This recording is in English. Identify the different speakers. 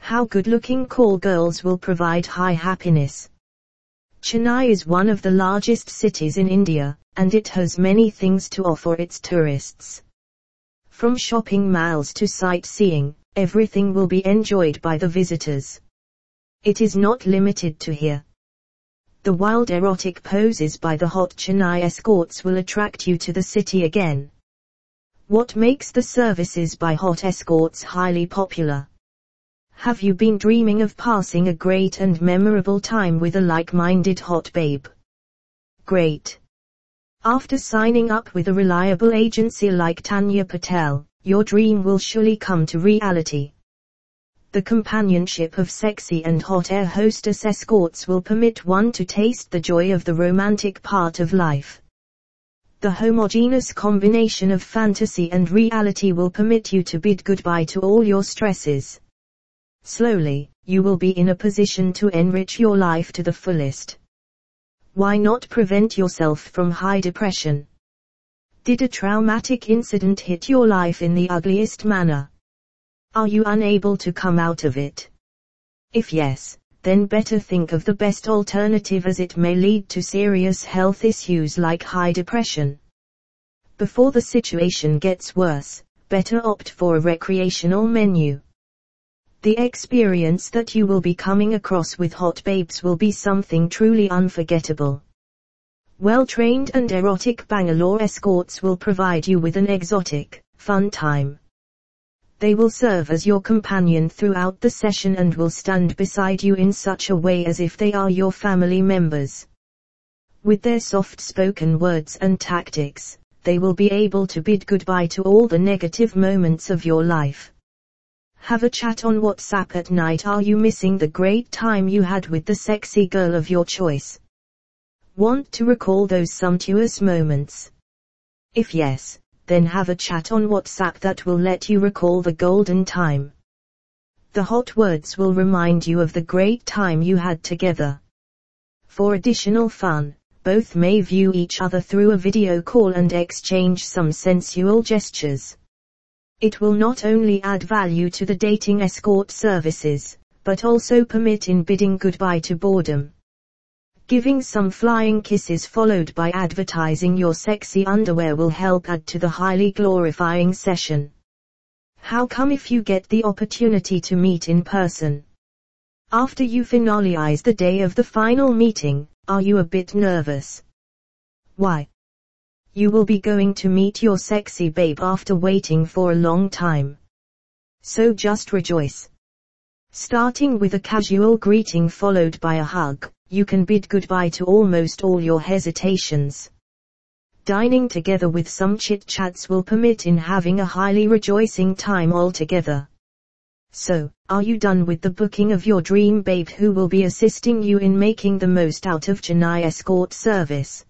Speaker 1: How good-looking call girls will provide high happiness. Chennai is one of the largest cities in India, and it has many things to offer its tourists. From shopping malls to sightseeing, everything will be enjoyed by the visitors. It is not limited to here. The wild erotic poses by the hot Chennai escorts will attract you to the city again. What makes the services by hot escorts highly popular? Have you been dreaming of passing a great and memorable time with a like-minded hot babe? Great. After signing up with a reliable agency like Tanya Patel, your dream will surely come to reality. The companionship of sexy and hot air hostess escorts will permit one to taste the joy of the romantic part of life. The homogeneous combination of fantasy and reality will permit you to bid goodbye to all your stresses. Slowly, you will be in a position to enrich your life to the fullest. Why not prevent yourself from high depression? Did a traumatic incident hit your life in the ugliest manner? Are you unable to come out of it? If yes, then better think of the best alternative, as it may lead to serious health issues like high depression. Before the situation gets worse, better opt for a recreational menu. The experience that you will be coming across with hot babes will be something truly unforgettable. Well-trained and erotic Bangalore escorts will provide you with an exotic, fun time. They will serve as your companion throughout the session and will stand beside you in such a way as if they are your family members. With their soft-spoken words and tactics, they will be able to bid goodbye to all the negative moments of your life. Have a chat on WhatsApp at night. Are you missing the great time you had with the sexy girl of your choice? Want to recall those sumptuous moments? If yes, then have a chat on WhatsApp that will let you recall the golden time. The hot words will remind you of the great time you had together. For additional fun, both may view each other through a video call and exchange some sensual gestures. It will not only add value to the dating escort services, but also permit in bidding goodbye to boredom. Giving some flying kisses followed by advertising your sexy underwear will help add to the highly glorifying session. How come if you get the opportunity to meet in person? After you finalize the day of the final meeting, are you a bit nervous? Why? You will be going to meet your sexy babe after waiting for a long time. So just rejoice. Starting with a casual greeting followed by a hug, you can bid goodbye to almost all your hesitations. Dining together with some chit-chats will permit in having a highly rejoicing time altogether. So, are you done with the booking of your dream babe who will be assisting you in making the most out of Chennai escort service?